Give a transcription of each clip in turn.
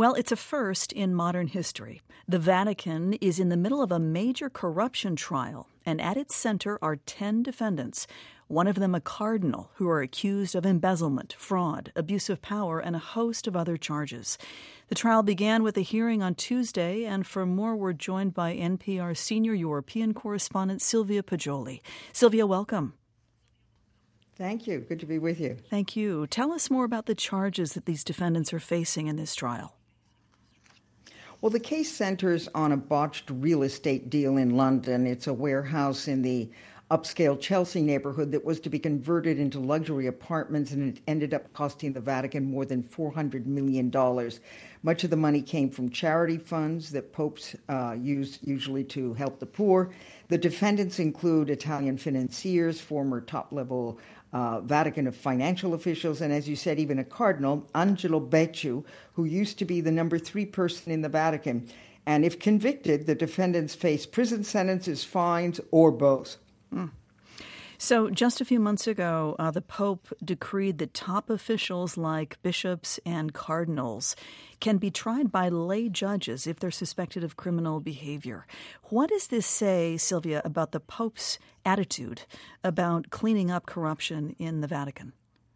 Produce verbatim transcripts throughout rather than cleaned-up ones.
Well, it's a first in modern history. The Vatican is in the middle of a major corruption trial, and at its center are ten defendants, one of them a cardinal, who are accused of embezzlement, fraud, abuse of power, and a host of other charges. The trial began with a hearing on Tuesday, and for more, we're joined by N P R senior European correspondent Silvia Poggioli. Silvia, welcome. Thank you. Good to be with you. Thank you. Tell us more about the charges that these defendants are facing in this trial. Well, the case centers on a botched real estate deal in London. It's a warehouse in the upscale Chelsea neighborhood that was to be converted into luxury apartments, and it ended up costing the Vatican more than four hundred million dollars. Much of the money came from charity funds that popes uh, use usually to help the poor. The defendants include Italian financiers, former top-level uh, Vatican financial officials, and as you said, even a cardinal, Angelo Becciu, who used to be the number three person in the Vatican. And if convicted, the defendants face prison sentences, fines, or both. Mm. So just a few months ago, uh, the Pope decreed that top officials like bishops and cardinals can be tried by lay judges if they're suspected of criminal behavior. What does this say, Silvia, about the Pope's attitude about cleaning up corruption in the Vatican?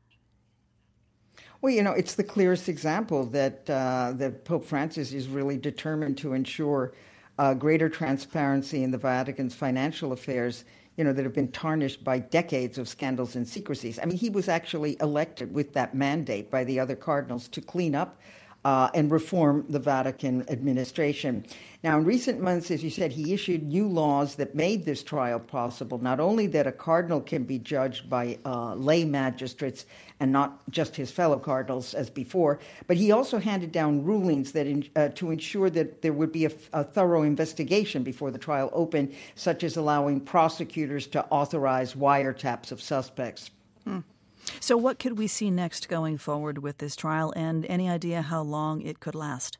Well, you know, it's the clearest example that, uh, that Pope Francis is really determined to ensure uh, greater transparency in the Vatican's financial affairs, you know, that have been tarnished by decades of scandals and secrecies. I mean, he was actually elected with that mandate by the other cardinals to clean up uh, and reform the Vatican administration. Now, in recent months, as you said, he issued new laws that made this trial possible, not only that a cardinal can be judged by uh, lay magistrates and not just his fellow cardinals as before, but he also handed down rulings that in, uh, to ensure that there would be a, a thorough investigation before the trial opened, such as allowing prosecutors to authorize wiretaps of suspects. Hmm. So what could we see next going forward with this trial, and any idea how long it could last?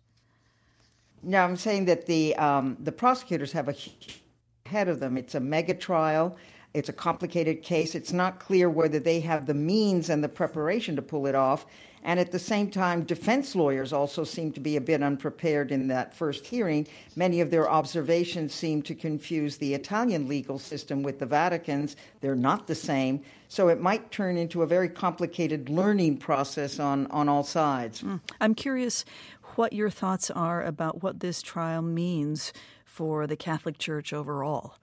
Now, I'm saying that the um, the prosecutors have a ahead of them. It's a mega trial. It's a complicated case. It's not clear whether they have the means and the preparation to pull it off. And at the same time, defense lawyers also seem to be a bit unprepared in that first hearing. Many of their observations seem to confuse the Italian legal system with the Vatican's. They're not the same. So it might turn into a very complicated learning process on, on all sides. Mm. I'm curious what your thoughts are about what this trial means for the Catholic Church overall.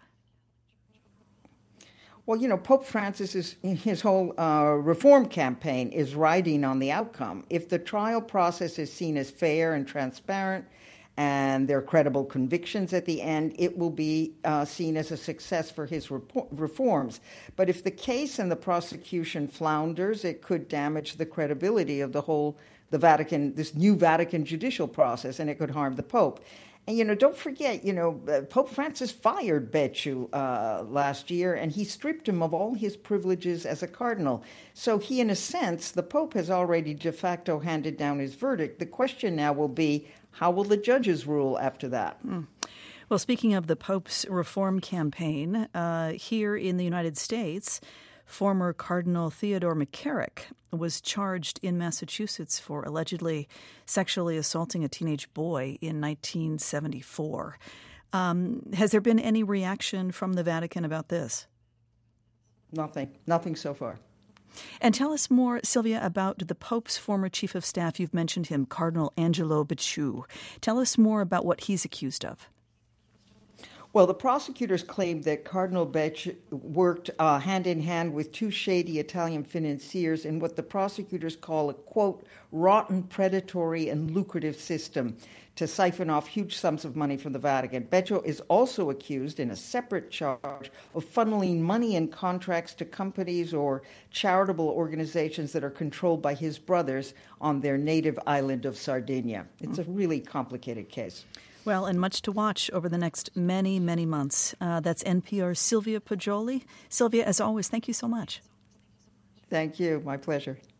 Well, you know, Pope Francis, is, his whole uh, reform campaign is riding on the outcome. If the trial process is seen as fair and transparent and there are credible convictions at the end, it will be uh, seen as a success for his repor- reforms. But if the case and the prosecution flounders, it could damage the credibility of the whole, the Vatican, this new Vatican judicial process, and it could harm the Pope. And, you know, don't forget, you know, uh, Pope Francis fired Becciu uh, last year, and he stripped him of all his privileges as a cardinal. So he, in a sense, the Pope has already de facto handed down his verdict. The question now will be, how will the judges rule after that? Mm. Well, speaking of the Pope's reform campaign, uh, here in the United States, former Cardinal Theodore McCarrick was charged in Massachusetts for allegedly sexually assaulting a teenage boy in nineteen seventy-four. Um, has there been any reaction from the Vatican about this? Nothing. Nothing so far. And tell us more, Silvia, about the Pope's former chief of staff. You've mentioned him, Cardinal Angelo Becciu. Tell us more about what he's accused of. Well, the prosecutors claimed that Cardinal Becciu worked uh, hand-in-hand with two shady Italian financiers in what the prosecutors call a, quote, rotten, predatory, and lucrative system to siphon off huge sums of money from the Vatican. Becciu is also accused, in a separate charge, of funneling money and contracts to companies or charitable organizations that are controlled by his brothers on their native island of Sardinia. It's a really complicated case. Well, and much to watch over the next many, many months. Uh, that's N P R's Silvia Poggioli. Silvia, as always, thank you so much. Thank you. My pleasure.